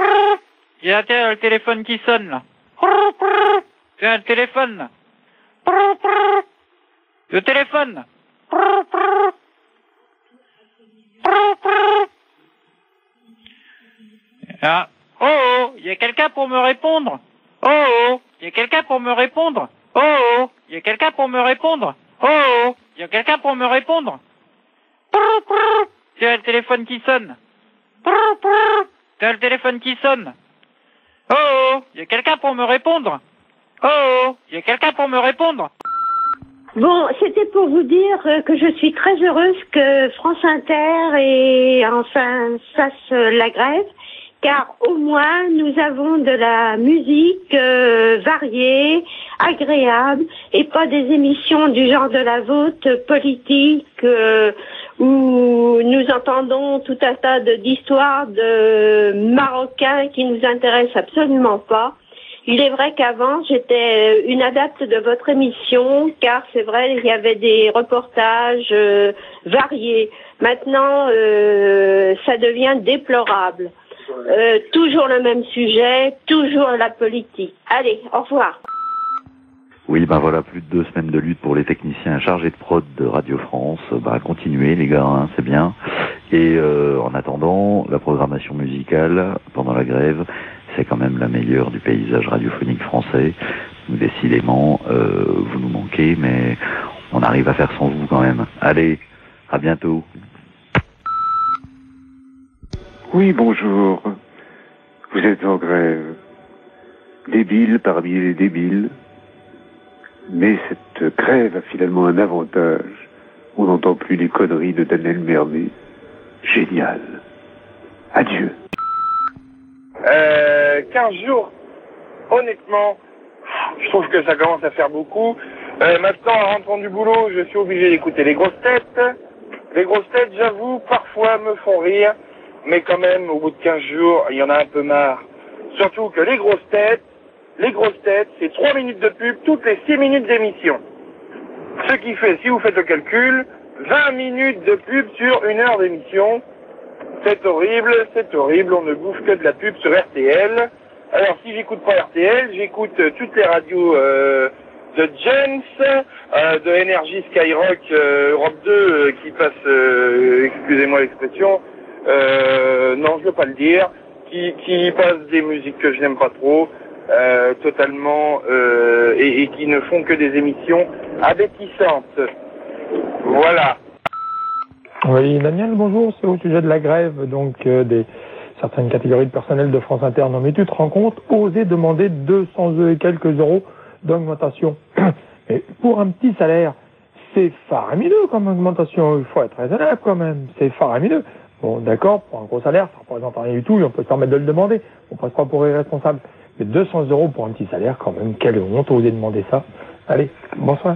Il y a le téléphone qui sonne, là. Tiens, le téléphone, là. Le téléphone, là. Ah. Oh, il y a quelqu'un pour me répondre. Oh, il y a quelqu'un pour me répondre. Oh, il y a quelqu'un pour me répondre. Oh, il y a quelqu'un pour me répondre. Tiens, le téléphone qui sonne. Tiens, le téléphone qui sonne. Oh, il y a quelqu'un pour me répondre. Oh, il y a quelqu'un pour me répondre. Bon, c'était pour vous dire que je suis très heureuse que France Inter et enfin fasse la grève, car au moins nous avons de la musique variée, agréable, et pas des émissions du genre de la vôtre, politique, où nous entendons tout un tas d'histoires de Marocains qui nous intéressent absolument pas. Il est vrai qu'avant, j'étais une adepte de votre émission, car c'est vrai, il y avait des reportages variés. Maintenant, ça devient déplorable. Toujours le même sujet, toujours la politique. Allez, au revoir. Oui, ben voilà, plus de 2 semaines de lutte pour les techniciens chargés de prod de Radio France. Continuez les gars, hein, c'est bien. Et en attendant, la programmation musicale pendant la grève, c'est quand même la meilleure du paysage radiophonique français. Décidément, vous nous manquez, mais on arrive à faire sans vous quand même. Allez, à bientôt. Oui, bonjour. Vous êtes en grève. Débile parmi les débiles. Mais cette grève a finalement un avantage. On n'entend plus les conneries de Daniel Mermet. Génial. Adieu. 15 jours, honnêtement, je trouve que ça commence à faire beaucoup. Maintenant, en rentrant du boulot, je suis obligé d'écouter les grosses têtes. Les grosses têtes, j'avoue, parfois me font rire, mais quand même, au bout de 15 jours, il y en a un peu marre. Surtout que les grosses têtes, c'est 3 minutes de pub toutes les 6 minutes d'émission. Ce qui fait, si vous faites le calcul, 20 minutes de pub sur 1 heure d'émission. C'est horrible, on ne bouffe que de la pub sur RTL. Alors si j'écoute pas RTL, j'écoute toutes les radios de James, de Energy Skyrock, Europe 2 qui passe, excusez-moi l'expression, non je veux pas le dire, qui passe des musiques que je n'aime pas trop, totalement, et qui ne font que des émissions abétissantes. Voilà. Oui, Daniel, bonjour, c'est au sujet de la grève, donc des certaines catégories de personnel de France Inter. Non, mais tu te rends compte, oser demander 200 et quelques euros d'augmentation. Mais pour un petit salaire, c'est faramineux comme augmentation, il faut être raisonnable quand même, c'est faramineux. Bon, d'accord, pour un gros salaire, ça représente rien du tout, et on peut se permettre de le demander, on passe pas pour irresponsable. Mais 200 euros pour un petit salaire, quand même, quelle honte, oser demander ça. Allez, bonsoir.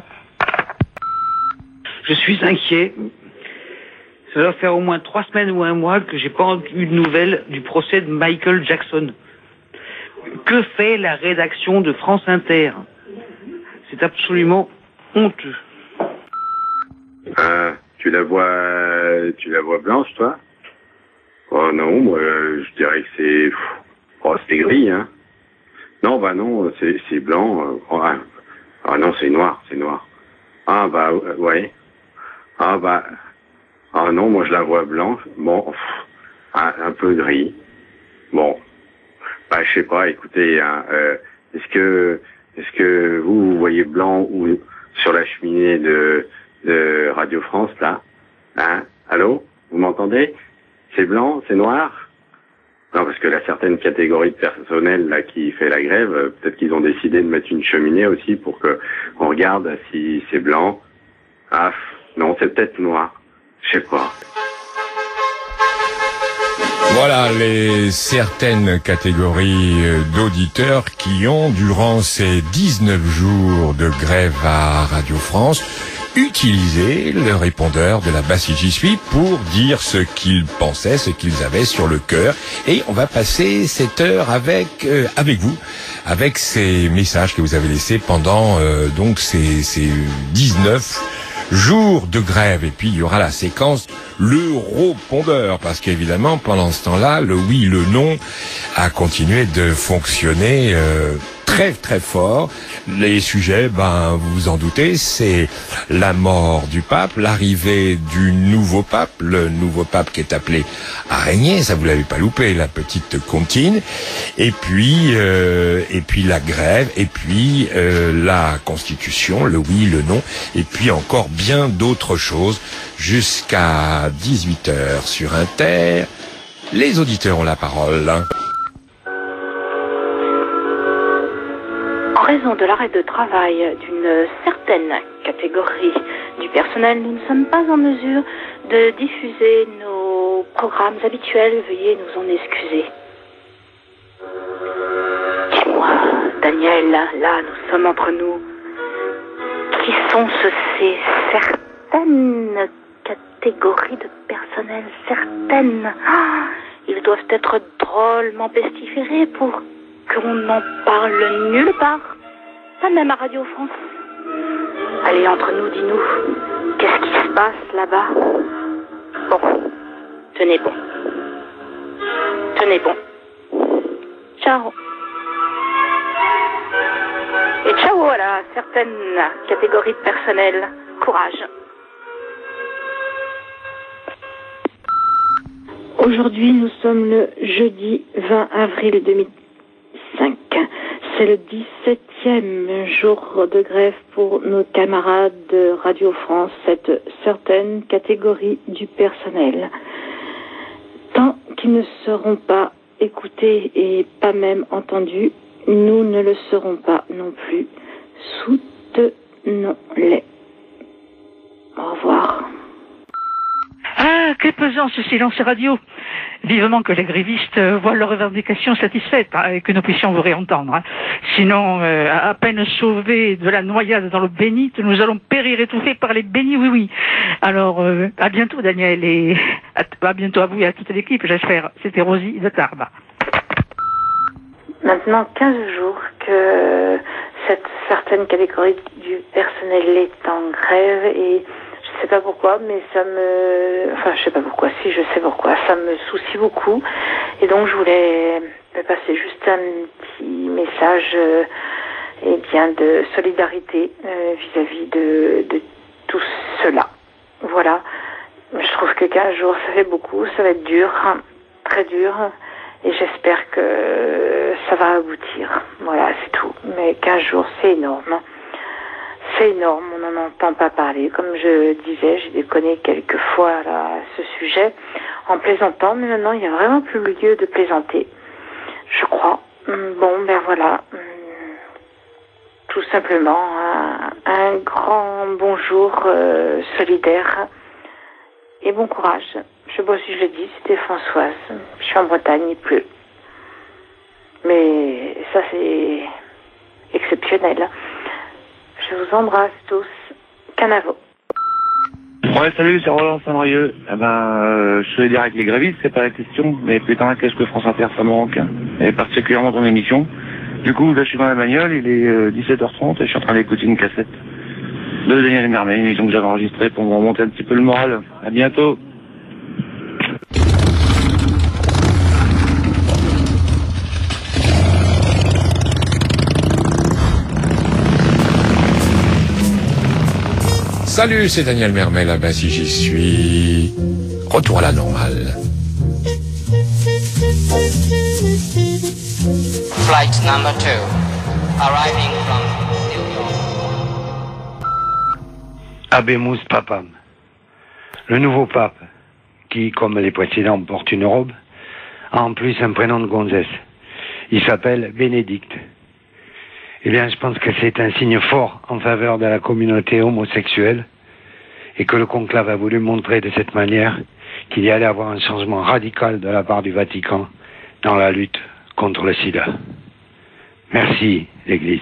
Je suis inquiet. Ça doit faire au moins 3 semaines ou 1 mois que j'ai pas eu de nouvelles du procès de Michael Jackson. Que fait la rédaction de France Inter? C'est absolument honteux. Tu la vois blanche, toi? Oh non, moi, je dirais que c'est gris, hein. Non, bah non, c'est blanc. Ah non, c'est noir. Ah bah ouais. Ah non, moi je la vois blanche. Bon, un peu gris. Bon, bah je sais pas. Écoutez, hein, est-ce que vous voyez blanc ou sur la cheminée de Radio France là? Hein? Allô? Vous m'entendez? C'est blanc, c'est noir? Non, parce que là, certaines catégories de personnel là qui fait la grève, peut-être qu'ils ont décidé de mettre une cheminée aussi pour que on regarde si c'est blanc. Ah non, c'est peut-être noir. Je sais pas. Voilà les certaines catégories d'auditeurs qui ont, durant ces 19 jours de grève à Radio France, utilisé le répondeur de la Basse J'y suis pour dire ce qu'ils pensaient, ce qu'ils avaient sur le cœur. Et on va passer cette heure avec vous, avec ces messages que vous avez laissés pendant donc ces 19 jours de grève. Et puis il y aura la séquence l'Europondeur, parce qu'évidemment pendant ce temps-là, le oui, le non a continué de fonctionner très très fort. Les sujets, vous vous en doutez, c'est la mort du pape, l'arrivée du nouveau pape, le nouveau pape qui est appelé à régner, ça vous l'avez pas loupé, la petite comptine, et puis la grève, et puis la Constitution, le oui, le non, et puis encore bien d'autres choses, jusqu'à 18h sur Inter. Les auditeurs ont la parole. En raison de l'arrêt de travail d'une certaine catégorie du personnel, nous ne sommes pas en mesure de diffuser nos programmes habituels. Veuillez nous en excuser. Dis-moi, Daniel, là, nous sommes entre nous. Qui sont ces certaines catégories de personnel? Certaines. Ils doivent être drôlement pestiférés pour qu'on n'en parle nulle part. Pas même à Radio France. Allez, entre nous, dis-nous, qu'est-ce qui se passe là-bas? Bon, tenez bon. Tenez bon. Ciao. Et ciao à la certaine catégorie de personnel. Courage. Aujourd'hui, nous sommes le jeudi 20 avril 2005. C'est le 17e jour de grève pour nos camarades de Radio France, cette certaine catégorie du personnel. Tant qu'ils ne seront pas écoutés et pas même entendus, nous ne le serons pas non plus. Soutenons-les. Au revoir. Ah, que pesant ce silence radio. Vivement que les grévistes voient leurs revendications satisfaites et que nous puissions vous réentendre. Sinon, à peine sauvés de la noyade dans l'eau bénite, nous allons périr étouffés par les bénis oui. Alors, à bientôt Daniel et à bientôt à vous et à toute l'équipe, j'espère. C'était Rosie de Tarbes. Maintenant 15 jours que cette certaine catégorie du personnel est en grève et je sais pas pourquoi, mais je sais pas pourquoi, si je sais pourquoi, ça me soucie beaucoup. Et donc je voulais passer juste un petit message de solidarité vis-à-vis de tout cela. Voilà. Je trouve que 15 jours, ça fait beaucoup, ça va être dur, très dur. Et j'espère que ça va aboutir. Voilà, c'est tout. Mais 15 jours, c'est énorme. C'est énorme, on n'en entend pas parler. Comme je disais, j'ai déconné quelques fois là, à ce sujet en plaisantant, mais maintenant il n'y a vraiment plus lieu de plaisanter, je crois. Bon, voilà. Tout simplement, un grand bonjour solidaire et bon courage. Je sais pas si je le dis, c'était Françoise. Je suis en Bretagne, il pleut. Mais ça c'est exceptionnel. Je vous embrasse tous. Canavo. Ouais, salut, c'est Roland Saint-Brieuc. Je suis solidaire avec les grévistes, c'est pas la question, mais putain, qu'est-ce que France Inter, ça me manque. Et particulièrement ton émission. Du coup, là, je suis dans la bagnole, il est 17h30 et je suis en train d'écouter une cassette de Daniel Mermet, une émission que j'avais enregistrée pour me remonter un petit peu le moral. À bientôt. Salut, c'est Daniel Mermet, là-bas si j'y suis. Retour à la normale. Flight number 2, arriving from New York. Habemus Papam. Le nouveau pape, qui, comme les précédents, porte une robe, a en plus un prénom de gonzesse. Il s'appelle Bénédicte. Eh bien, je pense que c'est un signe fort en faveur de la communauté homosexuelle et que le conclave a voulu montrer de cette manière qu'il y allait avoir un changement radical de la part du Vatican dans la lutte contre le sida. Merci, l'Église.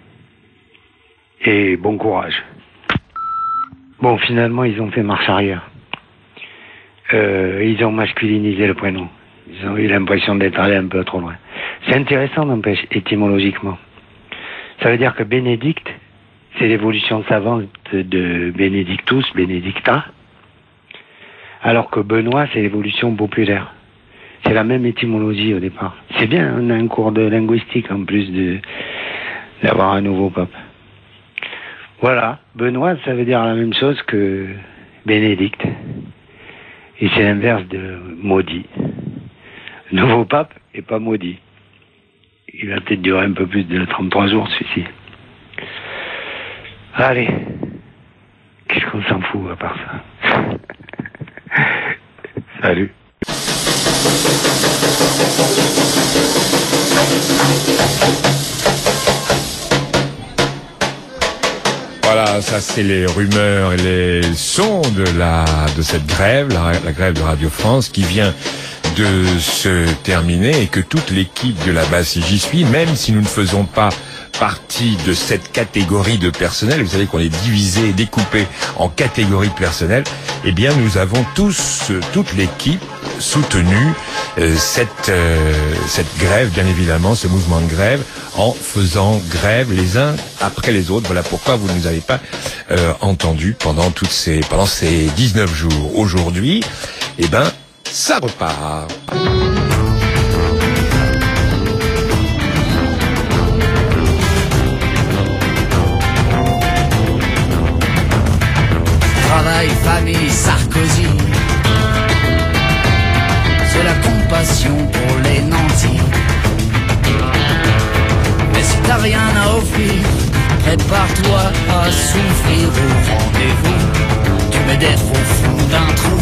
Et bon courage. Bon, finalement, ils ont fait marche arrière. Ils ont masculinisé le prénom. Ils ont eu l'impression d'être allés un peu trop loin. C'est intéressant, n'empêche, étymologiquement. Ça veut dire que Bénédicte, c'est l'évolution savante de Benedictus, Benedicta, alors que Benoît, c'est l'évolution populaire. C'est la même étymologie au départ. C'est bien, on a un cours de linguistique en plus d'avoir un nouveau pape. Voilà, Benoît, ça veut dire la même chose que Bénédicte. Et c'est l'inverse de maudit. Le nouveau pape est pas maudit. Il va peut-être durer un peu plus de 33 jours, celui-ci. Allez. Qu'est-ce qu'on s'en fout à part ça? Salut. Voilà, ça c'est les rumeurs et les sons de cette grève, la grève de Radio France qui vient de se terminer et que toute l'équipe de la base J'y suis, même si nous ne faisons pas partie de cette catégorie de personnel, vous savez qu'on est divisé et découpé en catégories de personnel, eh bien nous avons toute l'équipe soutenu cette grève, bien évidemment, ce mouvement de grève, en faisant grève les uns après les autres. Voilà pourquoi vous ne nous avez pas entendus pendant ces 19 jours. Aujourd'hui, eh ben, ça repart. Travail, famille, Sarkozy. C'est la compassion pour les nantis. Mais si t'as rien à offrir, prépare-toi à souffrir au rendez-vous. Tu mets d'être au fond d'un trou.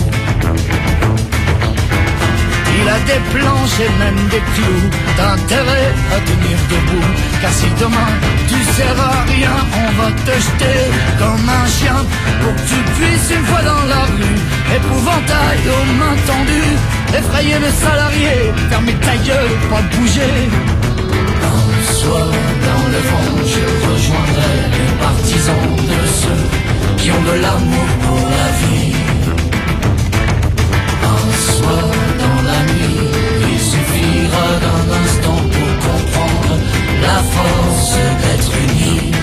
Il a des planches et même des clous. T'as intérêt à tenir debout, car si demain tu sers à rien, on va te jeter comme un chien pour que tu puisses une fois dans la rue, épouvantail aux mains tendues, effrayer le salarié, fermer ta gueule, pas bouger. Un soir dans le vent, je rejoindrai les partisans de ceux qui ont de l'amour pour la vie. Un soir dans la nuit, il suffira d'un instant pour comprendre la force d'être unis.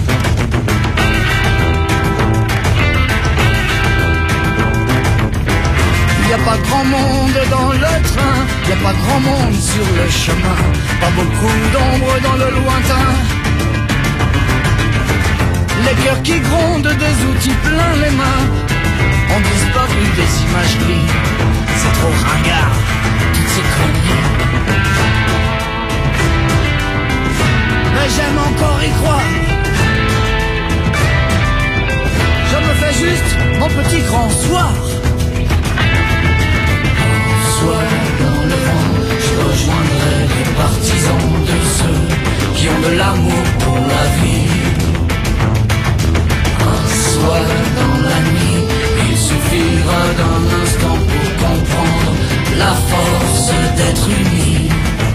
Il n'y a pas grand monde dans le train, il n'y a pas grand monde sur le chemin, pas beaucoup d'ombre dans le lointain. Les cœurs qui grondent, des outils plein les mains, ont disparu des imageries. C'est trop ringard, toutes ces conneries. Mais j'aime encore y croire. Je me fais juste mon petit grand soir. Un soir dans le vent, je rejoindrai les partisans de ceux qui ont de l'amour pour la vie. Un soir dans la nuit, il suffira d'un instant pour comprendre la force d'être unis.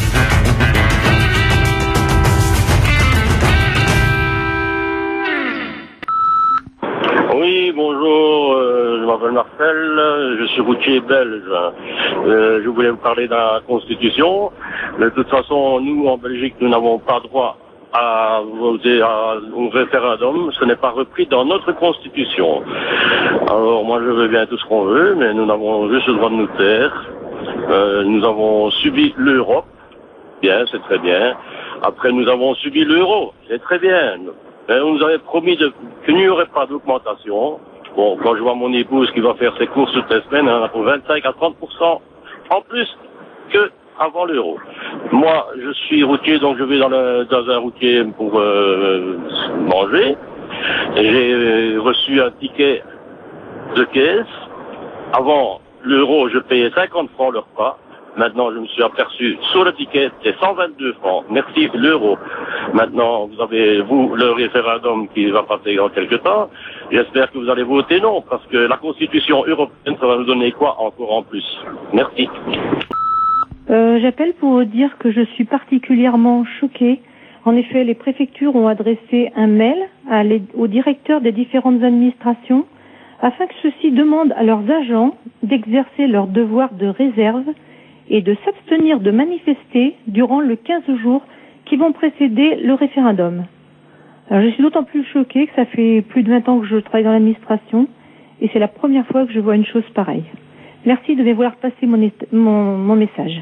Oui, bonjour, je m'appelle Marcel, je suis routier belge. Je voulais vous parler de la Constitution. De toute façon, nous, en Belgique, nous n'avons pas droit à voter au référendum. Ce n'est pas repris dans notre Constitution. Alors, moi, je veux bien tout ce qu'on veut, mais nous n'avons juste le droit de nous taire. Nous avons subi l'Europe. Bien, c'est très bien. Après, nous avons subi l'euro. C'est très bien. Mais on nous avait promis qu'il n'y aurait pas d'augmentation. Bon, quand je vois mon épouse qui va faire ses courses toutes les semaines, elle en a pour 25 à 30% en plus que avant l'euro. Moi, je suis routier, donc je vais dans un routier pour manger. J'ai reçu un ticket de caisse. Avant l'euro, je payais 50 francs le repas. Maintenant, je me suis aperçu sur le ticket, c'est 122 francs. Merci l'euro. Maintenant, vous avez, le référendum qui va passer dans quelques temps. J'espère que vous allez voter non, parce que la Constitution européenne, ça va nous donner quoi encore en plus? Merci. J'appelle pour dire que je suis particulièrement choquée. En effet, les préfectures ont adressé un mail aux directeurs des différentes administrations afin que ceux-ci demandent à leurs agents d'exercer leur devoir de réserve et de s'abstenir de manifester durant les 15 jours qui vont précéder le référendum. Alors, je suis d'autant plus choquée que ça fait plus de 20 ans que je travaille dans l'administration et c'est la première fois que je vois une chose pareille. Merci de vouloir passer mon message.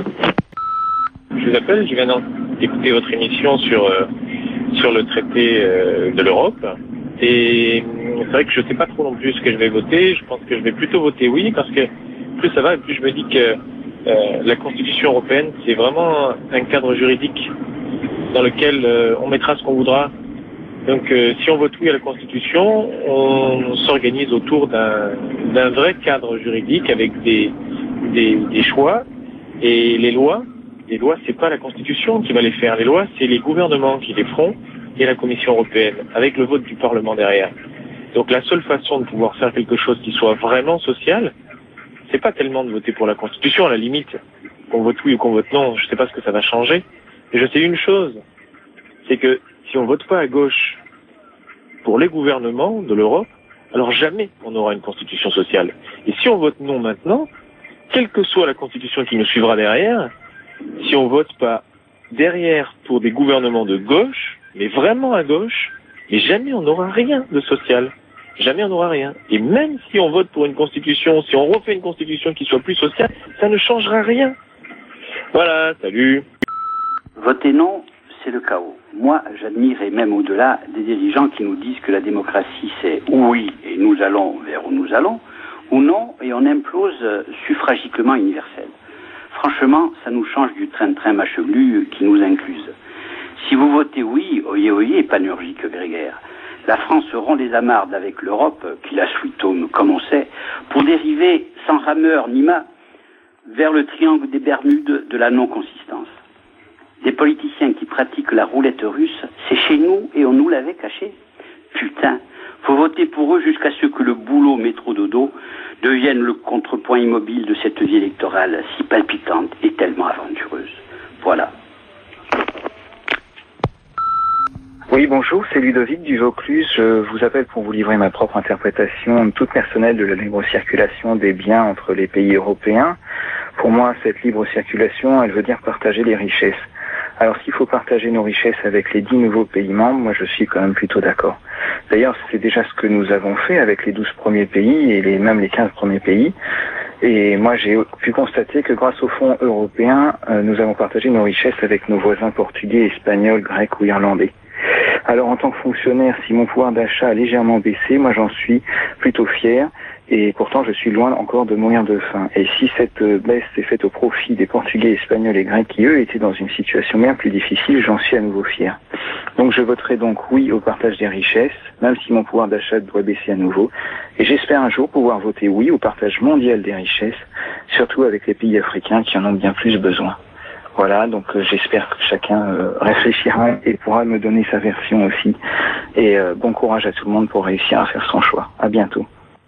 Je vous appelle, je viens d'écouter votre émission sur le traité de l'Europe. Et c'est vrai que je ne sais pas trop non plus ce que je vais voter. Je pense que je vais plutôt voter oui, parce que plus ça va, et plus je me dis que la Constitution européenne, c'est vraiment un cadre juridique dans lequel on mettra ce qu'on voudra. Donc si on vote oui à la Constitution, on s'organise autour d'un vrai cadre juridique avec des choix. Et les lois, c'est pas la Constitution qui va les faire. Les lois, c'est les gouvernements qui les feront et la Commission européenne, avec le vote du Parlement derrière. Donc la seule façon de pouvoir faire quelque chose qui soit vraiment social, c'est pas tellement de voter pour la Constitution, à la limite, qu'on vote oui ou qu'on vote non, je sais pas ce que ça va changer. Mais je sais une chose, c'est que si on vote pas à gauche pour les gouvernements de l'Europe, alors jamais on aura une Constitution sociale. Et si on vote non maintenant, quelle que soit la Constitution qui nous suivra derrière, si on vote pas derrière pour des gouvernements de gauche, mais vraiment à gauche, mais jamais on n'aura rien de social. Jamais on n'aura rien. Et même si on vote pour une constitution, si on refait une constitution qui soit plus sociale, ça ne changera rien. Voilà, salut. Voter non, c'est le chaos. Moi, j'admire, et même au-delà, des dirigeants qui nous disent que la démocratie, c'est oui, et nous allons vers où nous allons, ou non, et on implose suffragiquement universel. Franchement, ça nous change du train-train machevelu qui nous incluse. Si vous votez oui, oyez, oyez, panurgique grégaire, la France rompt les amarres avec l'Europe, qui la sweet-home, comme on sait, pour dériver sans rameur ni mât vers le triangle des Bermudes de la non-consistance. Des politiciens qui pratiquent la roulette russe, c'est chez nous et on nous l'avait caché. Putain, faut voter pour eux jusqu'à ce que le boulot métro-dodo devienne le contrepoint immobile de cette vie électorale si palpitante et tellement aventureuse. Voilà. Oui, bonjour, c'est Ludovic du Vaucluse. Je vous appelle pour vous livrer ma propre interprétation toute personnelle de la libre circulation des biens entre les pays européens. Pour moi, cette libre circulation, elle veut dire partager les richesses. Alors s'il faut partager nos richesses avec les 10 nouveaux pays membres, moi je suis quand même plutôt d'accord. D'ailleurs, c'est déjà ce que nous avons fait avec les 12 premiers pays et même les 15 premiers pays. Et moi, j'ai pu constater que grâce aux fonds européens, nous avons partagé nos richesses avec nos voisins portugais, espagnols, grecs ou irlandais. Alors en tant que fonctionnaire, si mon pouvoir d'achat a légèrement baissé, moi j'en suis plutôt fier. Et pourtant, je suis loin encore de mourir de faim. Et si cette baisse est faite au profit des Portugais, Espagnols et Grecs qui, eux, étaient dans une situation bien plus difficile, j'en suis à nouveau fier. Donc je voterai donc oui au partage des richesses, même si mon pouvoir d'achat doit baisser à nouveau. Et j'espère un jour pouvoir voter oui au partage mondial des richesses, surtout avec les pays africains qui en ont bien plus besoin. Voilà, donc j'espère que chacun réfléchira et pourra me donner sa version aussi. Et bon courage à tout le monde pour réussir à faire son choix. À bientôt.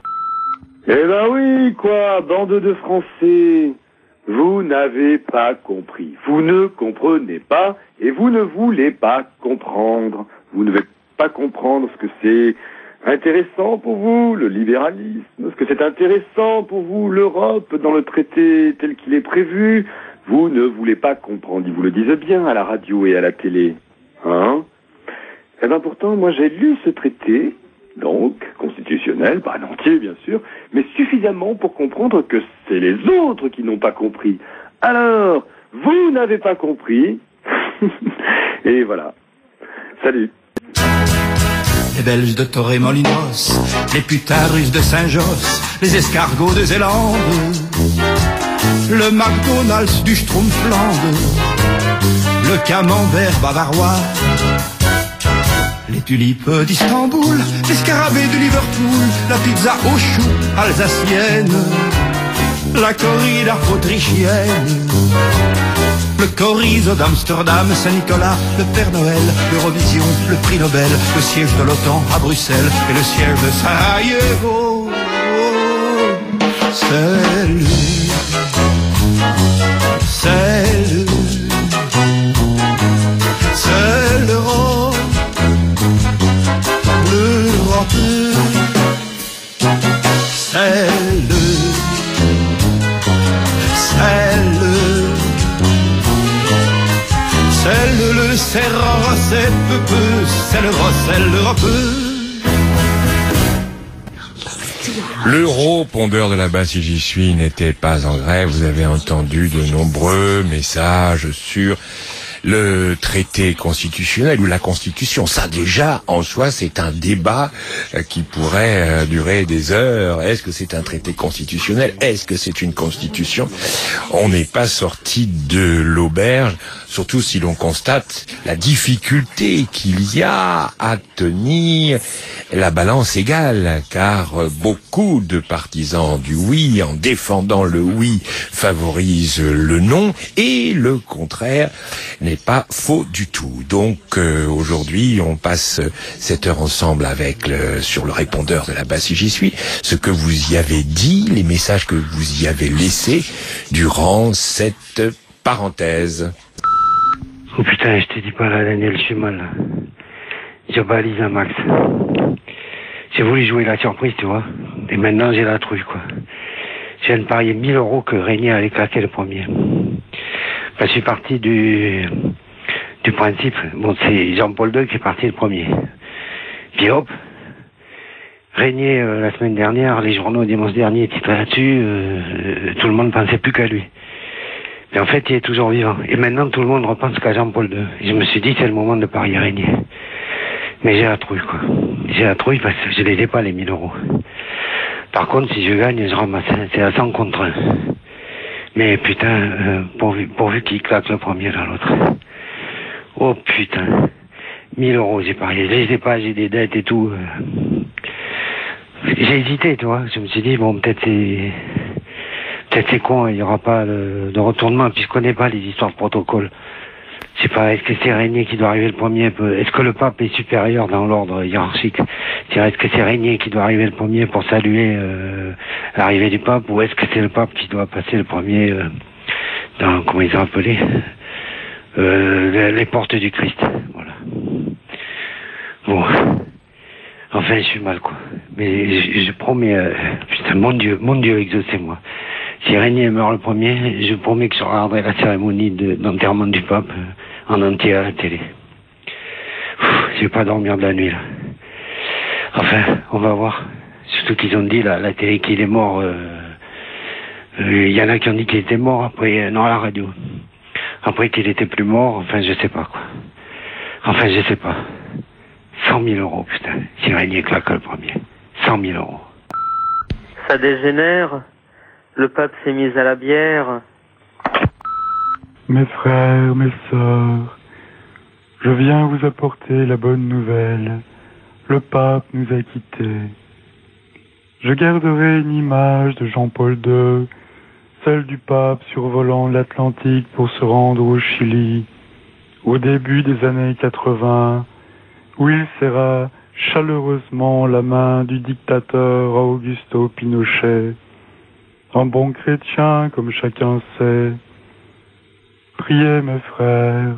Eh ben oui, quoi, bande de Français, vous n'avez pas compris, vous ne comprenez pas et vous ne voulez pas comprendre. Vous ne voulez pas comprendre ce que c'est intéressant pour vous, le libéralisme, ce que c'est intéressant pour vous, l'Europe, dans le traité tel qu'il est prévu. Vous ne voulez pas comprendre, ils vous le disent bien à la radio et à la télé. Hein? Eh ben pourtant, moi j'ai lu ce traité, donc constitutionnel, pas en entier bien sûr, mais suffisamment pour comprendre que c'est les autres qui n'ont pas compris. Alors, vous n'avez pas compris, et voilà. Salut. Les Belges de Torremolinos, les putains russes de Saint-Josse, les escargots de Zélande, le McDonald's du Schtroumpfland, le camembert bavarois, les tulipes d'Istanbul, les scarabées de Liverpool, la pizza aux choux alsacienne, la corrida autrichienne, le chorizo d'Amsterdam, Saint-Nicolas, le Père Noël, l'Eurovision, le prix Nobel, le siège de l'OTAN à Bruxelles et le siège de Sarajevo. C'est l'Europe, l'Europe, c'est le serre, c'est peu, c'est l'Europe. L'euro-pondeur de la Basse, j'y suis, n'était pas en grève. Vous avez entendu de nombreux messages sur le traité constitutionnel ou la Constitution. Ça, déjà, en soi, c'est un débat qui pourrait durer des heures. Est-ce que c'est un traité constitutionnel? Est-ce que c'est une constitution? On n'est pas sorti de l'auberge, surtout si l'on constate la difficulté qu'il y a à tenir la balance égale, car beaucoup de partisans du oui, en défendant le oui, favorisent le non, et le contraire n'est pas faux du tout. Donc aujourd'hui, on passe cette heure ensemble avec sur le répondeur de la Basse si j'y suis, ce que vous y avez dit, les messages que vous y avez laissés durant cette parenthèse. Oh putain, je te dis pas là, Daniel, je suis mal là. Je balise un max. J'ai voulu jouer la surprise, tu vois. Et maintenant, j'ai la trouille, quoi. Je viens de parier 1000 € que Régnier allait claquer le premier. Ben, je suis parti du principe. Bon, c'est Jean-Paul II qui est parti le premier. Puis hop. Régnier, la semaine dernière, les journaux dimanche dernier titraient là-dessus, tout le monde pensait plus qu'à lui. Mais en fait, il est toujours vivant. Et maintenant, tout le monde repense qu'à Jean-Paul II. Et je me suis dit, c'est le moment de parier Régnier. Mais j'ai la trouille, quoi. J'ai la trouille parce que je les ai pas, les 1000 €. Par contre, si je gagne, je ramasse. C'est à 100 contre 1. Mais putain, pourvu qu'il claque le premier dans l'autre. Oh putain. 1000 € j'ai parié. Je les ai pas, j'ai des dettes et tout. J'ai hésité, tu vois. Je me suis dit, bon, peut-être c'est con, il y aura pas de retournement, puis je connais pas les histoires de protocole. Je sais pas, est-ce que c'est Régnier qui doit arriver le premier? Est-ce que le pape est supérieur dans l'ordre hiérarchique? Est-ce que c'est Régnier qui doit arriver le premier pour saluer l'arrivée du pape? Ou est-ce que c'est le pape qui doit passer le premier dans, comment ils ont appelé les portes du Christ? Voilà. Bon. Enfin, je suis mal, quoi. Mais je promets, putain, mon Dieu, exaucez-moi. Si Régnier meurt le premier, je promets que je regarderai la cérémonie d'enterrement du pape en entier à la télé. Je vais pas dormir de la nuit, là. Enfin, on va voir. Surtout qu'ils ont dit, la télé, qu'il est mort. Il y en a qui ont dit qu'il était mort après, non, à la radio. Après qu'il était plus mort, enfin, je sais pas, quoi. Enfin, je sais pas. 100 000 €, putain. Si Régnier claque le premier. 100 000 €. Ça dégénère. Le pape s'est mis à la bière. Mes frères, mes sœurs, je viens vous apporter la bonne nouvelle. Le pape nous a quittés. Je garderai une image de Jean-Paul II, celle du pape survolant l'Atlantique pour se rendre au Chili, au début des années 80, où il serra chaleureusement la main du dictateur Augusto Pinochet. Un bon chrétien, comme chacun sait. Priez, mes frères.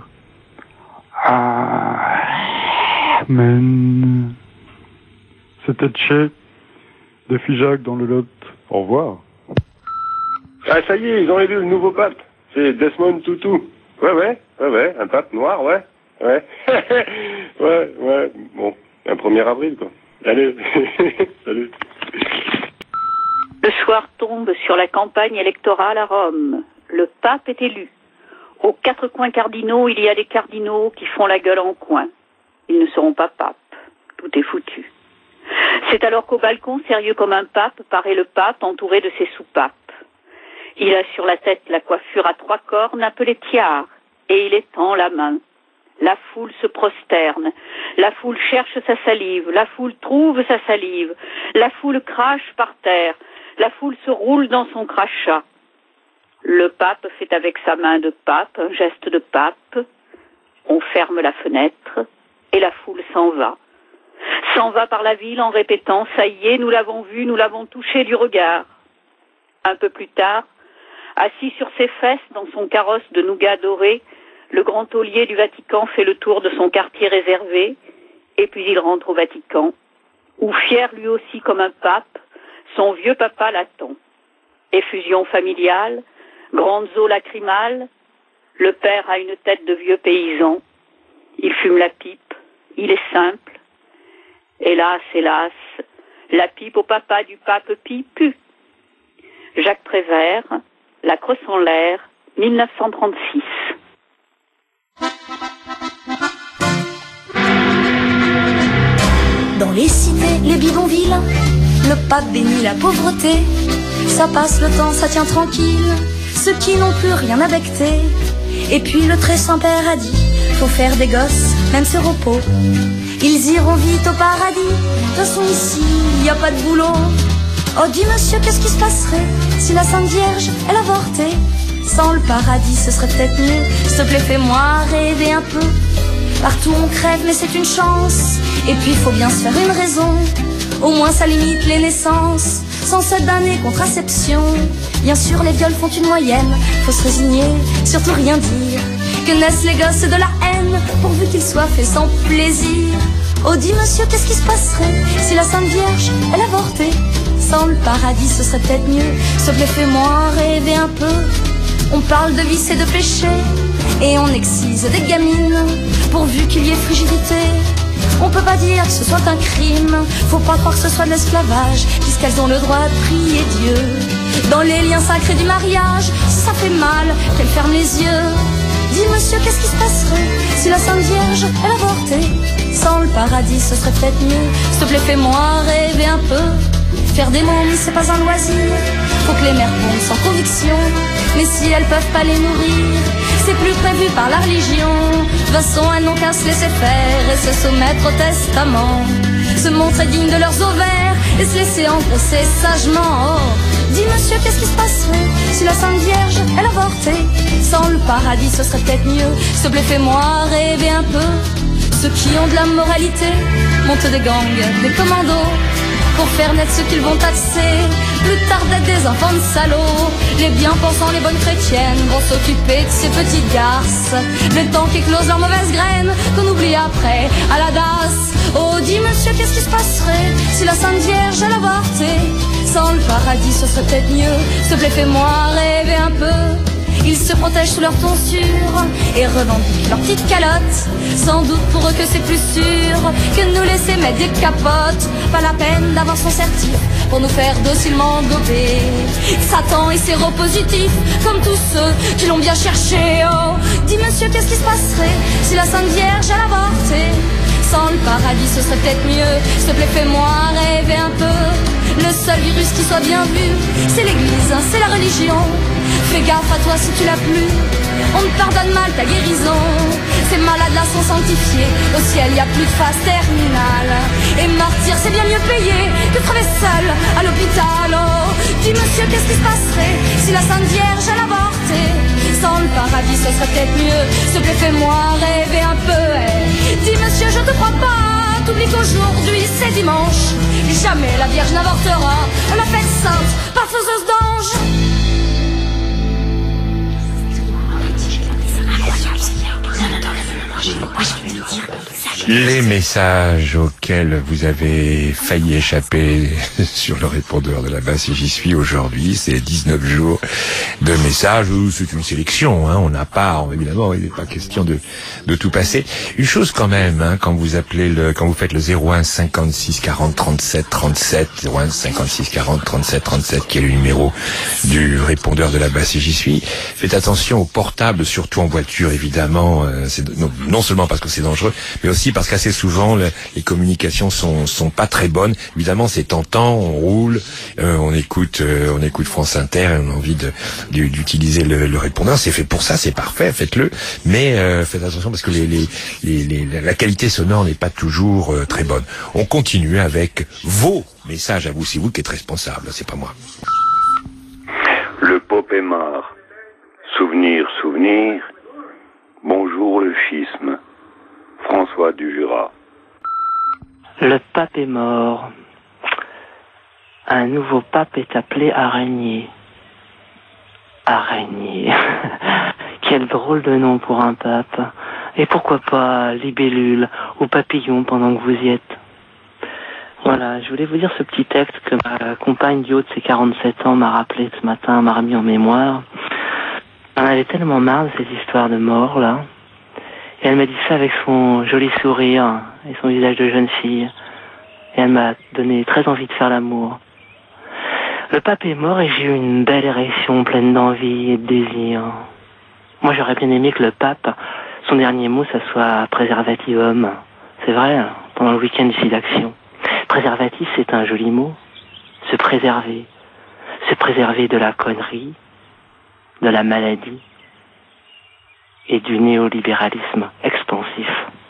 Amen. C'était Tché, de Figeac dans le Lot. Au revoir. Ah, ça y est, ils ont élu le nouveau pape. C'est Desmond Tutu. Ouais, un pape noir, ouais. Ouais. Bon, un 1er avril, quoi. Allez, salut. Le soir tombe sur la campagne électorale à Rome. Le pape est élu. Aux 4 coins cardinaux, il y a des cardinaux qui font la gueule en coin. Ils ne seront pas papes. Tout est foutu. C'est alors qu'au balcon, sérieux comme un pape, paraît le pape entouré de ses soupapes. Il a sur la tête la coiffure à 3 cornes appelée tiare, et il étend la main. La foule se prosterne, la foule cherche sa salive, la foule trouve sa salive, la foule crache par terre, la foule se roule dans son crachat. Le pape fait avec sa main de pape un geste de pape. On ferme la fenêtre et la foule s'en va. S'en va par la ville en répétant « Ça y est, nous l'avons vu, nous l'avons touché du regard ». Un peu plus tard, assis sur ses fesses dans son carrosse de nougat doré, le grand taulier du Vatican fait le tour de son quartier réservé, et puis il rentre au Vatican, où fier lui aussi comme un pape, son vieux papa l'attend. Effusion familiale, grandes eaux lacrymales, le père a une tête de vieux paysan, il fume la pipe, il est simple. Hélas, hélas, La pipe au papa du pape Pie pue. Jacques Prévert, La Crosse en l'air, 1936. Dans les cités, les bidonvilles, le pape bénit la pauvreté. Ça passe le temps, ça tient tranquille, ceux qui n'ont plus rien à becter. Et puis le très Saint-Père a dit, faut faire des gosses, même sur repos. Ils iront vite au paradis, de toute façon ici, y a pas de boulot. Oh dis monsieur, qu'est-ce qui se passerait si la Sainte Vierge, elle avortait? Sans le paradis, ce serait peut-être mieux. S'il te plaît, fais-moi rêver un peu. Partout on crève, mais c'est une chance. Et puis il faut bien se faire une raison. Au moins ça limite les naissances. Sans cette année contraception. Bien sûr les viols font une moyenne. Faut se résigner, surtout rien dire. Que naissent les gosses de la haine, pourvu qu'ils soient faits sans plaisir. Oh dis monsieur, qu'est-ce qui se passerait si la Sainte Vierge, elle avortait? Sans le paradis, ce serait peut-être mieux. S'il te plaît, fais-moi rêver un peu. On parle de vice et de péché, et on excise des gamines, pourvu qu'il y ait frigidité. On peut pas dire que ce soit un crime, faut pas croire que ce soit de l'esclavage, puisqu'elles ont le droit de prier Dieu. Dans les liens sacrés du mariage, si ça fait mal, qu'elles ferment les yeux. Dis monsieur, qu'est-ce qui se passerait si la Sainte Vierge, elle avortait? Sans le paradis, ce serait peut-être mieux. S'il te plaît, fais-moi rêver un peu. Faire des mômes, c'est pas un loisir. Faut que les mères pondent sans conviction. Mais si elles peuvent pas les nourrir, c'est plus prévu par la religion. De toute façon, elles n'ont qu'à se laisser faire et se soumettre au testament. Se montrer digne de leurs ovaires et se laisser engraisser sagement. Oh, dis monsieur, qu'est-ce qui se passerait si la Sainte Vierge, elle avortait? Sans le paradis, ce serait peut-être mieux. S'il te plaît, fais-moi rêver un peu. Ceux qui ont de la moralité montent des gangs, des commandos, pour faire naître ceux qu'ils vont taxer. Plus tard d'être des enfants de salauds. Les bien-pensants, les bonnes chrétiennes vont s'occuper de ces petites garces. Le temps qu'éclosent leurs mauvaises graines, qu'on oublie après à la DAS. Oh, dis monsieur, qu'est-ce qui se passerait si la Sainte Vierge, elle avortait? Sans le paradis, ce serait peut-être mieux. S'il te plaît, fais-moi rêver un peu. Ils se protègent sous leur tonsure et revendiquent leurs petites calottes. Sans doute pour eux que c'est plus sûr que de nous laisser mettre des capotes. Pas la peine d'avoir son certif pour nous faire docilement gober. Satan est séropositif comme tous ceux qui l'ont bien cherché. Oh, dis monsieur, qu'est-ce qui se passerait si la Sainte Vierge, elle avortait? Sans le paradis, ce serait peut-être mieux. S'il te plaît, fais-moi rêver un peu. Le seul virus qui soit bien vu, c'est l'église, c'est la religion. Fais gaffe à toi si tu l'as plus. On te pardonne mal ta guérison. Ces malades-là sont sanctifiés. Au ciel, y a plus de phase terminale. Et martyr, c'est bien mieux payé que crever seul à l'hôpital. Oh, dis monsieur, qu'est-ce qui se passerait si la Sainte Vierge, elle avortait? Sans le paradis, ce serait peut-être mieux. S'il te plaît, fais-moi rêver un peu. Hey. Dis monsieur, je te crois pas. T'oublies qu'aujourd'hui, c'est dimanche. Jamais la Vierge n'avortera. On l'appelle sainte par fauseuse d'ange. Les messages auxquels vous avez failli échapper sur le répondeur de la basse, et j'y suis aujourd'hui, c'est 19 jours de messages, c'est une sélection, hein, on n'a pas, évidemment, il n'est pas question de tout passer. Une chose quand même, hein, quand vous appelez quand vous faites le 01 56 40 37 37, 01 56 40 37 37, qui est le numéro du répondeur de la basse, et j'y suis, faites attention aux portables, surtout en voiture, évidemment, non seulement parce que c'est dangereux, mais aussi parce qu'assez souvent les communications sont pas très bonnes. Évidemment, c'est tentant, on roule, on écoute France Inter, et on a envie d'utiliser le répondeur. C'est fait pour ça, c'est parfait, faites-le. Mais faites attention parce que la qualité sonore n'est pas toujours très bonne. On continue avec vos messages à vous. C'est vous qui êtes responsable, c'est pas moi. Le pop est mort. Souvenir, souvenir. Bonjour le schisme. François du Jura. Le pape est mort. Un nouveau pape est appelé Araignée. Araignée. Quel drôle de nom pour un pape. Et pourquoi pas libellule ou papillon pendant que vous y êtes. Voilà, je voulais vous dire ce petit texte que ma compagne du haut de ses 47 ans m'a rappelé ce matin, m'a remis en mémoire. On avait tellement marre de cette histoire de mort, là. Et elle m'a dit ça avec son joli sourire et son visage de jeune fille. et elle m'a donné très envie de faire l'amour. Le pape est mort et j'ai eu une belle érection pleine d'envie et de désir. Moi, j'aurais bien aimé que le pape, son dernier mot, ça soit préservativum. C'est vrai, pendant le week-end ici d'Action. Préservatif, c'est un joli mot. Se préserver. Se préserver de la connerie, de la maladie et du néolibéralisme expansif.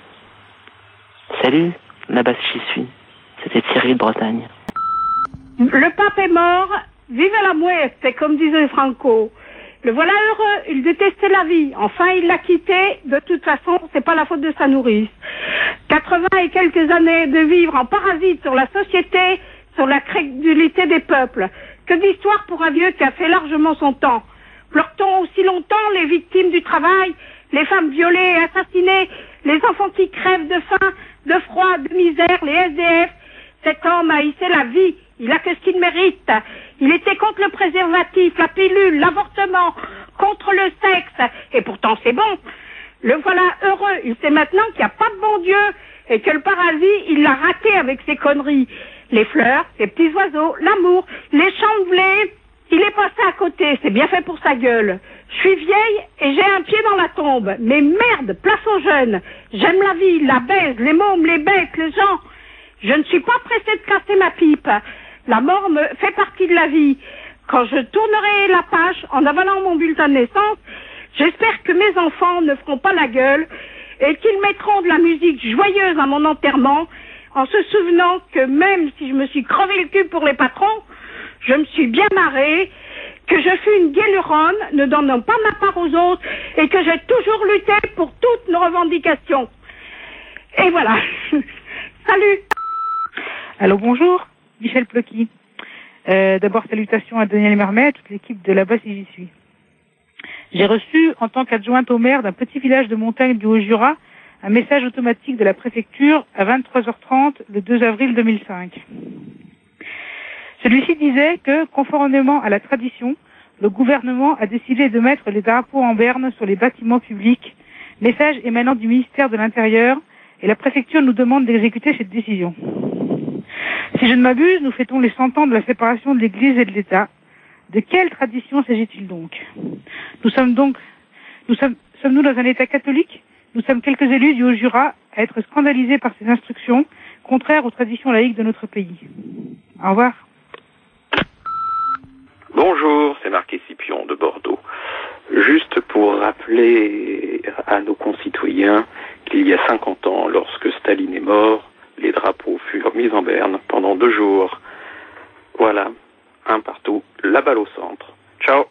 Salut, là-bas j'y suis. C'était Thierry de Bretagne. Le pape est mort, vive la muerte, comme disait Franco. Le voilà heureux, il détestait la vie. Enfin, il l'a quitté. De toute façon, c'est pas la faute de sa nourrice. 80 et quelques années de vivre en parasite sur la société, sur la crédulité des peuples. Que d'histoire pour un vieux qui a fait largement son temps. Pleure-t-on aussi longtemps les victimes du travail, les femmes violées et assassinées, les enfants qui crèvent de faim, de froid, de misère, les SDF? Cet homme haïssait la vie. Il a que ce qu'il mérite. Il était contre le préservatif, la pilule, l'avortement, contre le sexe. Et pourtant c'est bon. Le voilà heureux. Il sait maintenant qu'il n'y a pas de bon Dieu et que le paradis, il l'a raté avec ses conneries. Les fleurs, les petits oiseaux, l'amour, les champs de blé. Il est passé à côté. C'est bien fait pour sa gueule. Je suis vieille et j'ai un pied dans la tombe. Mais merde, place aux jeunes. J'aime la vie, la baise, les mômes, les bêtes, les gens. Je ne suis pas pressée de casser ma pipe. La mort me fait partie de la vie. Quand je tournerai la page en avalant mon bulletin de naissance, j'espère que mes enfants ne feront pas la gueule et qu'ils mettront de la musique joyeuse à mon enterrement en se souvenant que même si je me suis crevé le cul pour les patrons, je me suis bien marrée, que je fus une guéluronne ne donnant pas ma part aux autres et que j'ai toujours lutté pour toutes nos revendications. Et voilà. Salut. Allô, bonjour. Michel Plocky. D'abord, salutations à Daniel Mermet, toute l'équipe de là-bas si j'y suis. J'ai reçu, en tant qu'adjointe au maire d'un petit village de montagne du Haut-Jura, un message automatique de la préfecture à 23h30 le 2 avril 2005. Celui-ci disait que, conformément à la tradition, le gouvernement a décidé de mettre les drapeaux en berne sur les bâtiments publics, message émanant du ministère de l'Intérieur, et la préfecture nous demande d'exécuter cette décision. Si je ne m'abuse, nous fêtons les 100 ans de la séparation de l'Église et de l'État. De quelle tradition s'agit-il donc? Sommes-nous dans un État catholique? Nous sommes quelques élus du Haut-Jura à être scandalisés par ces instructions contraires aux traditions laïques de notre pays. Au revoir. Bonjour, c'est Marc Escipion de Bordeaux. Juste pour rappeler à nos concitoyens qu'il y a 50 ans, lorsque Staline est mort, les drapeaux furent mis en berne pendant 2 jours. Voilà, un partout, la balle au centre. Ciao.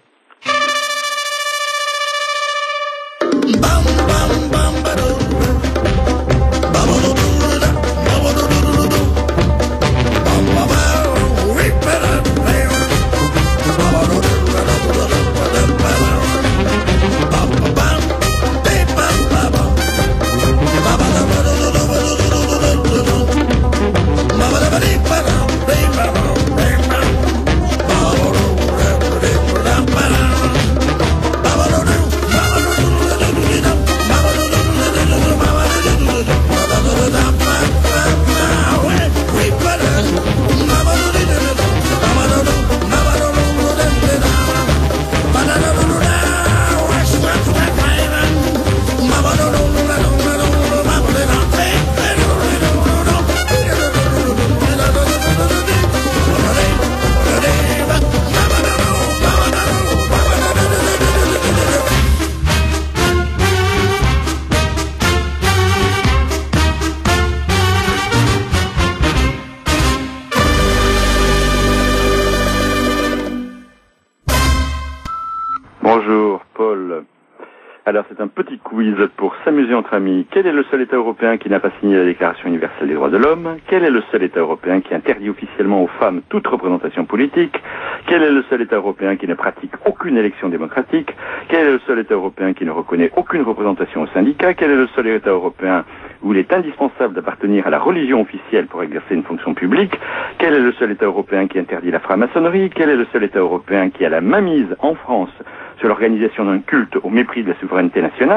Bonjour, Paul. Alors, c'est un petit quiz pour s'amuser entre amis. Quel est le seul État européen qui n'a pas signé la Déclaration universelle des droits de l'homme? Quel est le seul État européen qui interdit officiellement aux femmes toute représentation politique? Quel est le seul État européen qui ne pratique aucune élection démocratique? Quel est le seul État européen qui ne reconnaît aucune représentation aux syndicats? Quel est le seul État européen où il est indispensable d'appartenir à la religion officielle pour exercer une fonction publique? Quel est le seul État européen qui interdit la franc-maçonnerie? Quel est le seul État européen qui a la mainmise en France sur l'organisation d'un culte au mépris de la souveraineté nationale?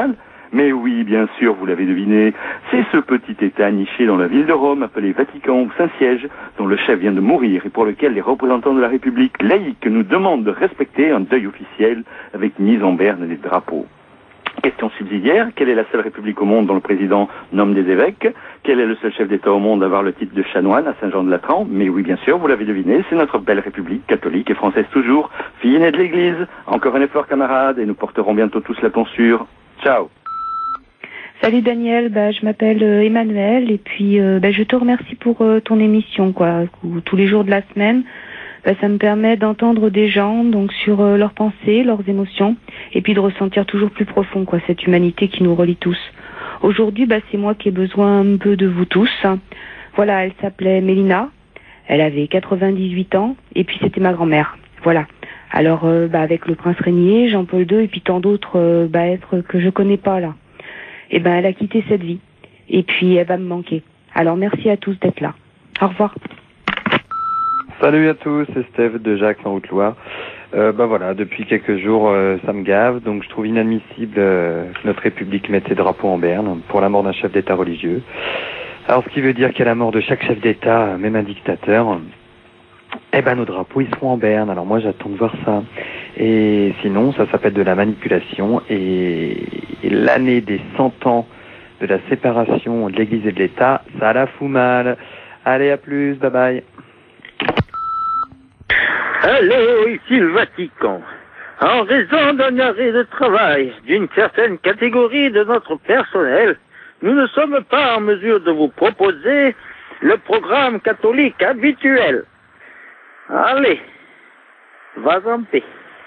Mais oui, bien sûr, vous l'avez deviné, c'est ce petit État niché dans la ville de Rome, appelé Vatican ou Saint-Siège, dont le chef vient de mourir et pour lequel les représentants de la République laïque nous demandent de respecter un deuil officiel avec mise en berne des drapeaux. Question subsidiaire, quelle est la seule république au monde dont le président nomme des évêques? Quel est le seul chef d'État au monde à avoir le titre de chanoine à Saint-Jean-de-Latran? Mais oui, bien sûr, vous l'avez deviné, c'est notre belle république, catholique et française toujours, fille aînée de l'Église. Encore un effort, camarades, et nous porterons bientôt tous la tonsure. Ciao. Salut Daniel, je m'appelle Emmanuel et puis je te remercie pour ton émission où tous les jours de la semaine. Ça me permet d'entendre des gens donc sur leurs pensées, leurs émotions et puis de ressentir toujours plus profond cette humanité qui nous relie tous. Aujourd'hui, c'est moi qui ai besoin un peu de vous tous. Voilà, elle s'appelait Mélina, elle avait 98 ans et puis c'était ma grand-mère. Voilà. Alors avec le prince Régnier, Jean-Paul II et puis tant d'autres êtres que je connais pas là. Et elle a quitté cette vie et puis elle va me manquer. Alors merci à tous d'être là. Au revoir. Salut à tous, c'est Steve de Jacques en Haute-Loire. Voilà, depuis quelques jours, ça me gave, donc je trouve inadmissible que notre République mette ses drapeaux en berne pour la mort d'un chef d'État religieux. Alors ce qui veut dire qu'à la mort de chaque chef d'État, même un dictateur, nos drapeaux ils seront en berne. Alors moi j'attends de voir ça. Et sinon, ça s'appelle de la manipulation et l'année des 100 ans de la séparation de l'Église et de l'État, ça la fout mal. Allez, à plus, bye bye. Allô, ici le Vatican. En raison d'un arrêt de travail d'une certaine catégorie de notre personnel, nous ne sommes pas en mesure de vous proposer le programme catholique habituel. Allez, va en paix.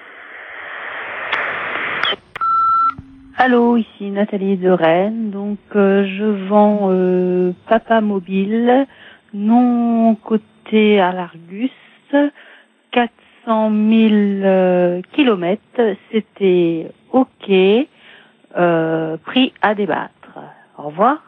Allô, ici Nathalie de Rennes. Donc, je vends Papa Mobile, non coté à l'Argus, 400 000 kilomètres. C'était OK, prix à débattre. Au revoir.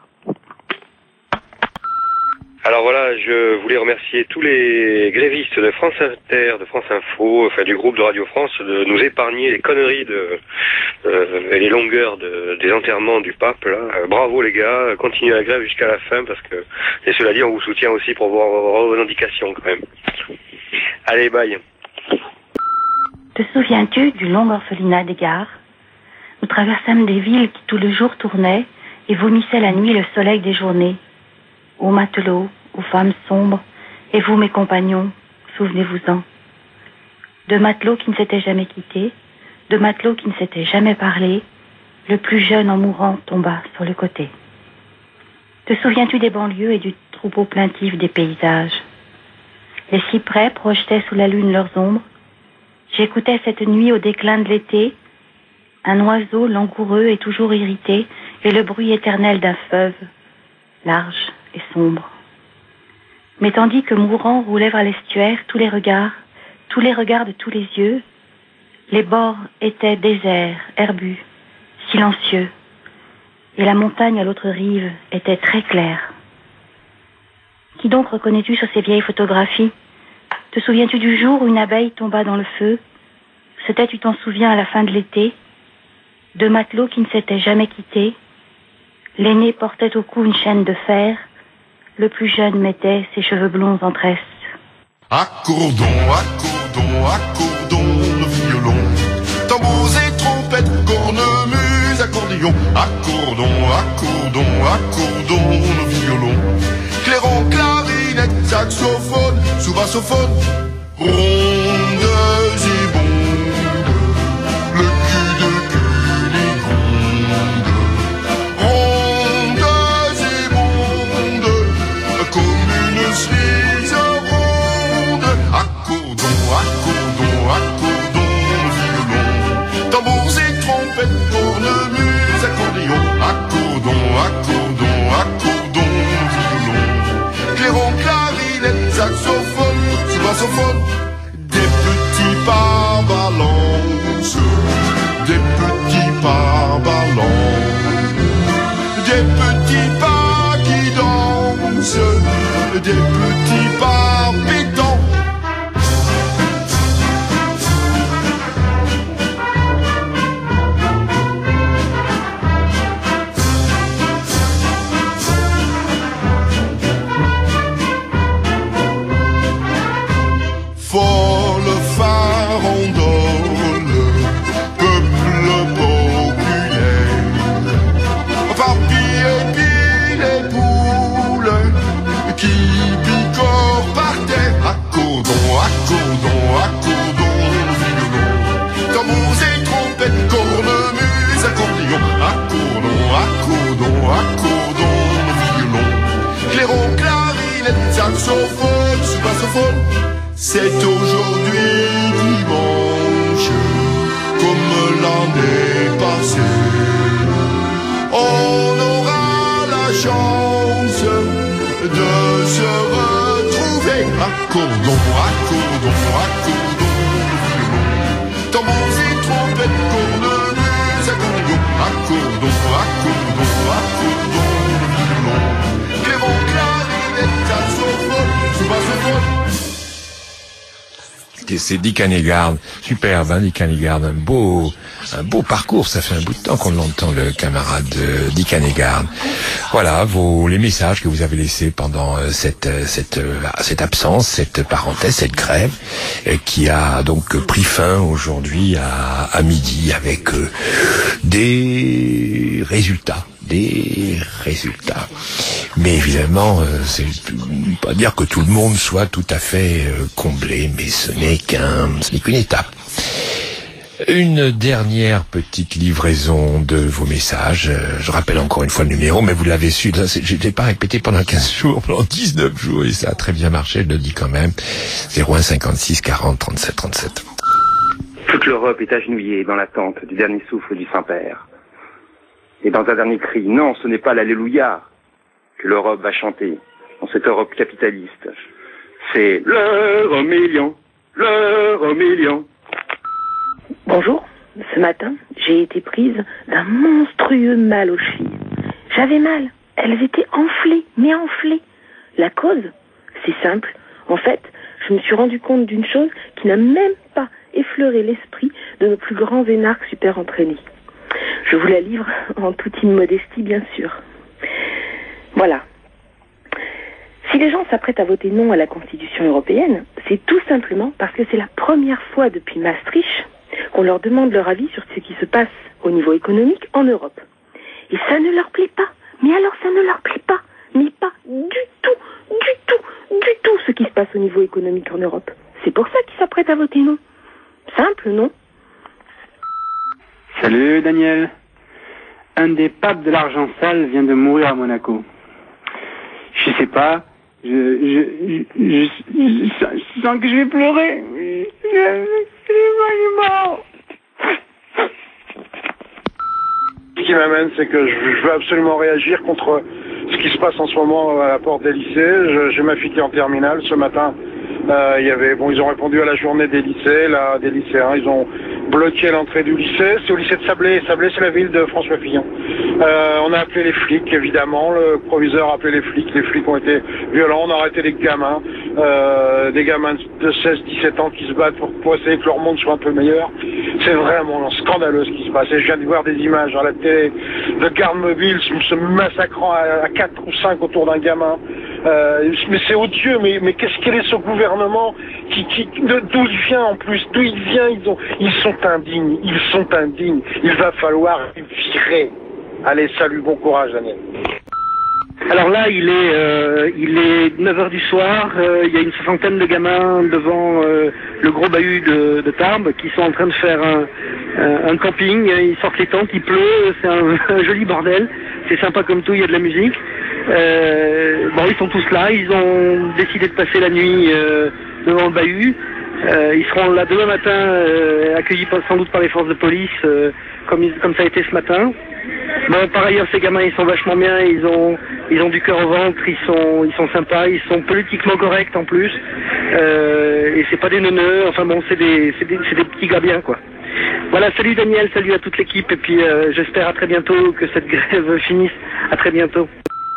Alors voilà, je voulais remercier tous les grévistes de France Inter, de France Info, du groupe de Radio France, de nous épargner les conneries et les longueurs des enterrements du pape. Là. Bravo les gars, continuez la grève jusqu'à la fin parce que, et cela dit, on vous soutient aussi pour vos revendications quand même. Allez, bye. Te souviens-tu du long orphelinat des gares? Nous traversâmes des villes qui tout le jour tournaient et vomissaient la nuit le soleil des journées. Ô matelots, aux femmes sombres, et vous mes compagnons, souvenez-vous-en. De matelots qui ne s'étaient jamais quittés, de matelots qui ne s'étaient jamais parlé, le plus jeune en mourant tomba sur le côté. Te souviens-tu des banlieues et du troupeau plaintif des paysages? Les cyprès projetaient sous la lune leurs ombres. J'écoutais cette nuit au déclin de l'été, un oiseau langoureux et toujours irrité, et le bruit éternel d'un feuve, large et sombre. Mais tandis que mourant roulaient vers l'estuaire tous les regards de tous les yeux, les bords étaient déserts, herbus, silencieux, et la montagne à l'autre rive était très claire. Qui donc reconnais-tu sur ces vieilles photographies? Te souviens-tu du jour où une abeille tomba dans le feu? C'était, tu t'en souviens, à la fin de l'été, deux matelots qui ne s'étaient jamais quittés. L'aîné portait au cou une chaîne de fer, le plus jeune mettait ses cheveux blonds en tresse. Accordons, accordons, accordons le violon, tambours et trompettes, cornemuses, accordéon. Accordons, accordons, accordons le violon, clairon, clarinette, saxophone, sous-bassophone, rondes et bondes, le cul de cunégonde, rondes et bondes, comme une cerise ronde. Accordons, accordons, accordons le violon, tambours et trompettes, cornemuses, accordéon. Accordons, accordons, accordons le violon, clairon, clarinette, saxophone, sous-bassophone, des petits pas saxophone. C'est aujourd'hui dimanche, comme l'année passée. On aura la chance de se retrouver. Accordons, accordons, accordons, tambours et trompettes, cornemuses, accordions. Accordons, accordons, accordons, clément, clarinette, saxophone, sous-bassophone. C'est Dick Hanegard, superbe, hein, Dick Hanegard, un beau parcours. Ça fait un bout de temps qu'on l'entend, le camarade Dick Hanegard. Voilà les messages que vous avez laissés pendant cette absence, cette parenthèse, cette grève, qui a donc pris fin aujourd'hui à midi avec des résultats. Mais évidemment, c'est pas dire que tout le monde soit tout à fait comblé, mais ce n'est qu'une étape. Une dernière petite livraison de vos messages. Je rappelle encore une fois le numéro, mais vous l'avez su. Je l'ai pas répété pendant 15 jours, pendant 19 jours, et ça a très bien marché, je le dis quand même. 01 56 40 37 37. Toute l'Europe est agenouillée dans l'attente du dernier souffle du Saint-Père. Et dans un dernier cri, non, ce n'est pas l'Alléluia que l'Europe va chanter dans cette Europe capitaliste. C'est l'euro million, l'euro million. Bonjour, ce matin, j'ai été prise d'un monstrueux mal aux chevilles. J'avais mal, elles étaient enflées, mais enflées. La cause, c'est simple. En fait, je me suis rendu compte d'une chose qui n'a même pas effleuré l'esprit de nos plus grands énarques super entraînés. Je vous la livre en toute immodestie, bien sûr. Voilà. Si les gens s'apprêtent à voter non à la Constitution européenne, c'est tout simplement parce que c'est la première fois depuis Maastricht qu'on leur demande leur avis sur ce qui se passe au niveau économique en Europe. Et ça ne leur plaît pas. Mais alors ça ne leur plaît pas. Mais pas du tout ce qui se passe au niveau économique en Europe. C'est pour ça qu'ils s'apprêtent à voter non. Simple, non ? Salut Daniel. Un des papes de l'argent sale vient de mourir à Monaco. Je sais pas, je sens que je vais pleurer. Ce qui m'amène, c'est que je veux absolument réagir contre ce qui se passe en ce moment à la porte des lycées. J'ai ma fille qui est en terminale. Ce matin, ils ont répondu à la journée des lycées, des lycéens. Ils ont bloqué l'entrée du lycée. C'est au lycée de Sablé. Sablé, c'est la ville de François Fillon. On a appelé les flics, évidemment. Le proviseur a appelé les flics. Les flics ont été violents. On a arrêté des gamins de 16-17 ans qui se battent pour essayer que leur monde soit un peu meilleur. C'est vraiment scandaleux ce qui se passe. Et je viens de voir des images à la télé de gardes mobiles se massacrant à 4 ou 5 autour d'un gamin. Mais c'est odieux, mais quel est ce gouvernement d'où il vient en plus, d'où il vient, ils sont indignes, il va falloir les virer. Allez, salut, bon courage, Daniel. Alors là, il est 9h du soir, il y a une soixantaine de gamins devant le gros bahut de Tarbes qui sont en train de faire un camping. Ils sortent les tentes, il pleut, c'est un joli bordel, c'est sympa comme tout, il y a de la musique. Ils sont tous là, ils ont décidé de passer la nuit devant le bahut. Ils seront là demain matin, accueillis sans doute par les forces de police, comme ça a été ce matin. Bon, par ailleurs, ces gamins, ils sont vachement bien, ils ont du cœur au ventre, ils sont sympas, ils sont politiquement corrects en plus, et c'est pas des neuneux, enfin bon, c'est des petits gars bien, quoi. Voilà, salut Daniel, salut à toute l'équipe, et puis j'espère à très bientôt que cette grève finisse. À très bientôt.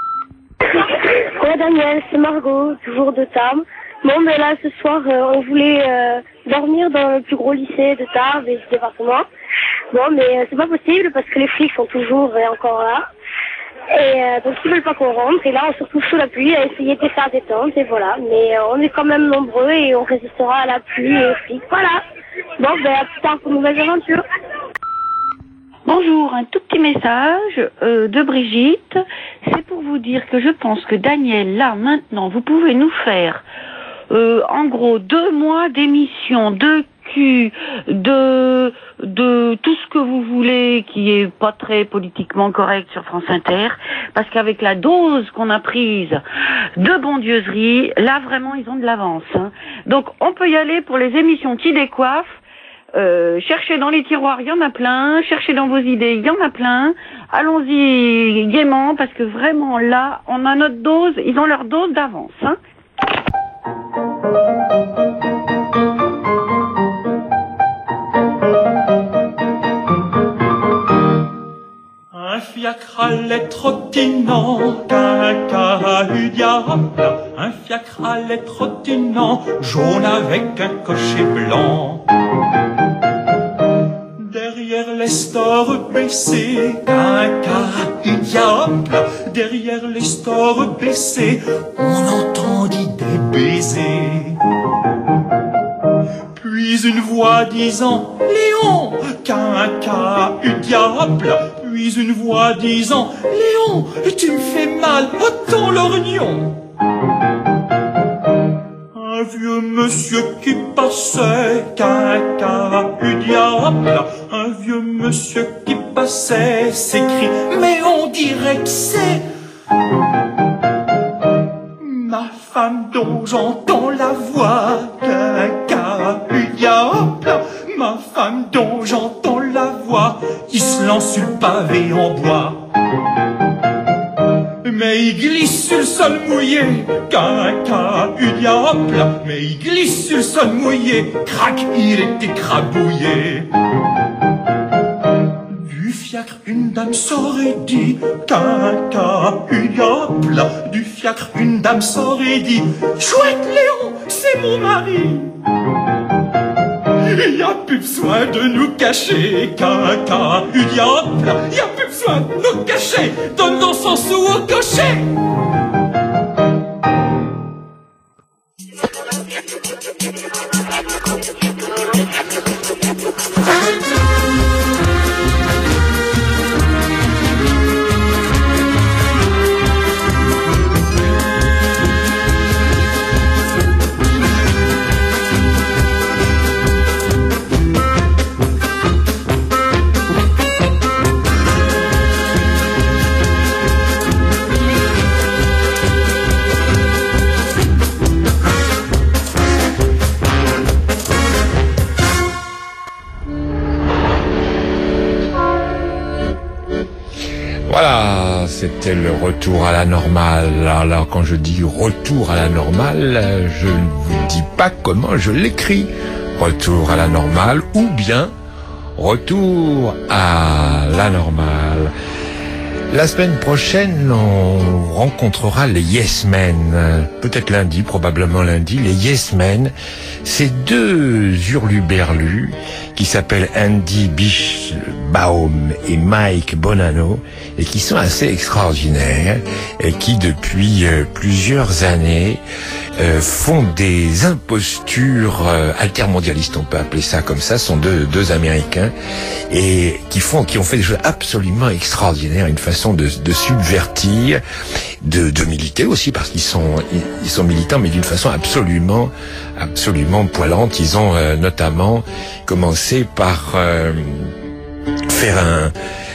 Ouais, Daniel, c'est Margot, toujours de Tarbes. Bon, mais là, ce soir, on voulait dormir dans le plus gros lycée de Tarbes et du département. Bon, mais c'est pas possible parce que les flics sont toujours et encore là. Et donc, ils veulent pas qu'on rentre. Et là, on se retrouve sous la pluie à essayer de faire des tentes et voilà. Mais on est quand même nombreux et on résistera à la pluie et aux flics. Voilà. Bon, à plus tard pour de nouvelles aventures. Bonjour, un tout petit message de Brigitte. C'est pour vous dire que je pense que Daniel, là, maintenant, vous pouvez nous faire en gros 2 mois d'émission de cul de tout ce que vous voulez qui est pas très politiquement correct sur France Inter, parce qu'avec la dose qu'on a prise de bondieuserie, là vraiment ils ont de l'avance. Hein. Donc on peut y aller pour les émissions qui décoiffent. Cherchez dans les tiroirs, il y en a plein. Cherchez dans vos idées, il y en a plein. Allons-y gaiement, parce que vraiment là, on a notre dose, ils ont leur dose d'avance. Hein. Un fiacre allait trottinant, caca diable. Un fiacre allait trottinant, jaune avec un cocher blanc. Derrière les stores baissés, caca diable. Derrière les stores baissés, on entendit des baisers. Puis une voix disant Léon, caca diable. Puis une voix disant Léon, tu me fais mal à ton lorgnon. Un vieux monsieur qui passait, caca diable. Un vieux monsieur qui passait s'écrie mais on dirait que c'est ma femme dont j'entends la voix, caca diable. Ma femme dont j'entends la voix, qui se lance sur le pavé en bois. Mais il glisse sur le sol mouillé, caca diable. Mais il glisse sur le sol mouillé, crac, il est écrabouillé. Du fiacre, une dame sort et dit, caca diable. Du fiacre, une dame sort et dit, chouette Léon, c'est mon mari. Y a plus besoin de nous cacher, caca diable. Y a plus besoin de nous cacher, donnons 100 sous au cocher. Voilà, c'était le retour à la normale. Alors quand je dis retour à la normale, je ne vous dis pas comment je l'écris. Retour à la normale ou bien retour à la normale. La semaine prochaine, on rencontrera les Yes Men. Peut-être lundi, probablement lundi. Les Yes Men, c'est deux hurluberlus qui s'appellent Andy Bichbaum et Mike Bonanno et qui sont assez extraordinaires et qui, depuis plusieurs années, font des impostures altermondialistes, on peut appeler ça comme ça. Ce sont deux Américains et qui ont fait des choses absolument extraordinaires, une façon de subvertir, de militer aussi, parce qu'ils sont militants, mais d'une façon absolument poilante. Ils ont notamment commencé par faire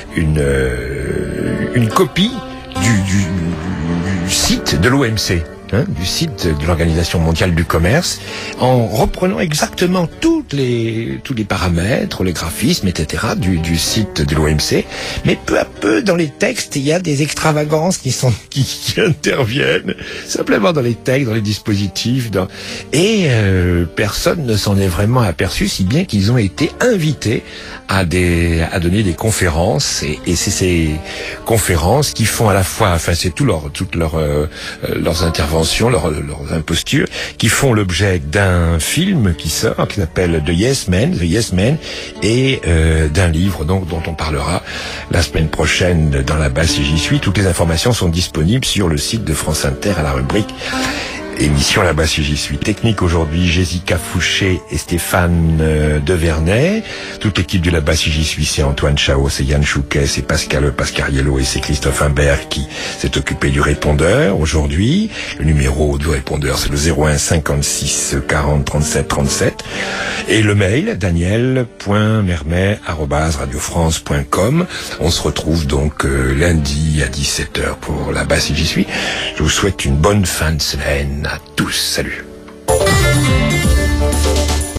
une copie du site de l'OMC. Du site de l'Organisation mondiale du commerce, en reprenant exactement tous les paramètres, les graphismes, etc. du site de l'OMC. Mais peu à peu, dans les textes, il y a des extravagances qui interviennent, simplement dans les textes, dans les dispositifs, et personne ne s'en est vraiment aperçu, si bien qu'ils ont été invités à donner des conférences, et c'est ces conférences qui font à la fois, c'est toutes leurs interventions, leurs impostures, qui font l'objet d'un film qui sort, qui s'appelle The Yes Men, et d'un livre dont on parlera la semaine prochaine dans la base si j'y suis. Toutes les informations sont disponibles sur le site de France Inter à la rubrique émission là-bas si j'y suis. Technique aujourd'hui, Jessica Fouché et Stéphane Devernay. Toute l'équipe du là-bas si j'y suis, c'est Antoine Chao, c'est Yann Chouquet, c'est Pascal Pascariello et c'est Christophe Imbert qui s'est occupé du répondeur aujourd'hui. Le numéro du répondeur, c'est le 01 56 40 37 37. Et le mail, daniel.mermet@radiofrance.com. On se retrouve donc lundi à 17h pour La Basse et j'y suis. Je vous souhaite une bonne fin de semaine à tous. Salut.